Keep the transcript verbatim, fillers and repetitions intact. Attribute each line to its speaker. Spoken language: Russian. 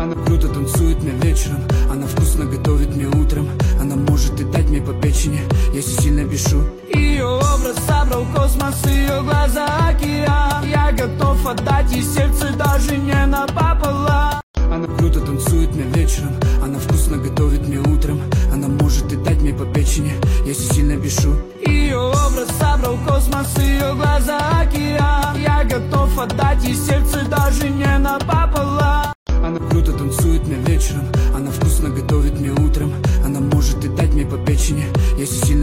Speaker 1: Она круто танцует мне вечером, она вкусно готовит мне утром. Она может и дать мне по печени, если сильно бешу. Ее образ собрал космос, ее глаза океан. Я готов отдать ей сердце даже не напополам. Она круто танцует мне вечером, она вкусно готовит мне утром. Она может и дать мне по печени, если сильно бешу. Ее образ собрал космос, ее глаза океан. Я готов отдать ей сердце даже не напополам. Она круто танцует мне вечером, она вкусно готовит мне утром. Она может и дать мне по печени, если сильно